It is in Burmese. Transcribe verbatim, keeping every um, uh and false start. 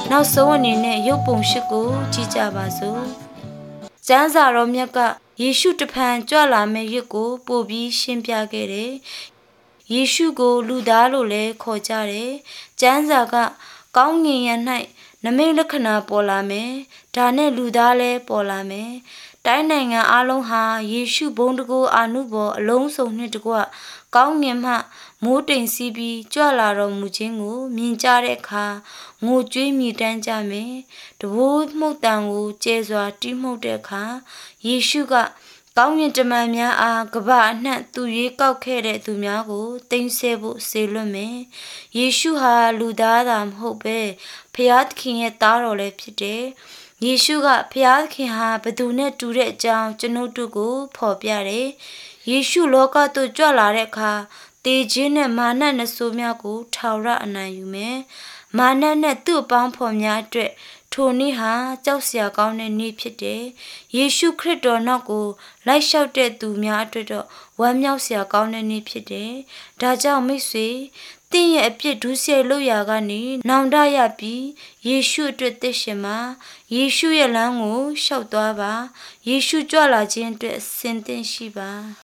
နောက်ဆုံးအနေနဲ့ရုပ်ပုံရှိကိုကြည့်ကြပါစို့ကျမ်းစာတော်မြတ်ကယေရှုတဖန်ကြွလာမယ့်ရက်ကိုပို့ပြီးရှင်းပြခဲ့တယ်ယေရှုကိုလူသားလို့လည်းခေါ်ကြတယ်ကျမ်းစာကကောင်းငင်ရ၌နမိတ်လက္ခဏာပေါ်လာမယ်ဒါနဲ့လူသားလည်းပေါ်လာမယ်တိုင်းနိုင်ငံအလုံးဟာယေရှုဘုန်းတကူအာနုဘော်အလုံးစုံနှင့်တကွကောင်းငင်မှမိုးတိမ်စီးပြီးကြွလာတော်မူခြင်းကိုမြင်ကြတဲ့အခါငိုကြွေးမြည်တမ်းကြမယ်တဘိုးမှုတ်တံကိုကျဲစွာတီးမှုတ်တဲ့အခါယေရှုကကောင်းကင်တမန်များအားကပ္ပအနှံ့သူရွေးကောက်ခဲ့တဲ့သူများကိုတိမ်ဆဲဖို့စေလွှတ်မယ်ယေရှုဟာလူသားသာမဟုတ်ပဲဖျားသခင်ရဲ့သားတော်လည်းဖြစ်တယ်ယေရှုကဖျားသခင်ဟာဘသူနဲ့တူတဲ့အကြောင်းကျွန်ုပ်တို့ကိုဖော်ပြတယ်ယေရှုလောကသို့ကြွလာတဲ့အခါတေခြင်းနဲ့မာနနှဆိုးများကိုထောင်ရအနိုင်ယူမယ်မာနနဲ့သူ့အပေါင်းဖော်များအတွက်ထိုနေ့ဟာကြောက်စရာကောင်းတဲ့နေ့ဖြစ်တယ်ယေရှုခရစ်တော်နောက်ကိုလိုက်လျှောက်တဲ့သူများအတွက်တော့ဝမ်းမြောက်စရာကောင်းတဲ့နေ့ဖြစ်တယ်ဒါကြောင့်မိတ်ဆွေသင်ရဲ့အပြစ်ဒုစရိုက်လုပ်ရာကနေနောင်တရပြီးယေရှုအတွက်သစ်ရှင်မှာယေရှုရဲ့လမ်းကိုလျှောက်သွားပါယေရှုကြွလာခြင်းအတွက်အစဉ်သင့်ရှိပါ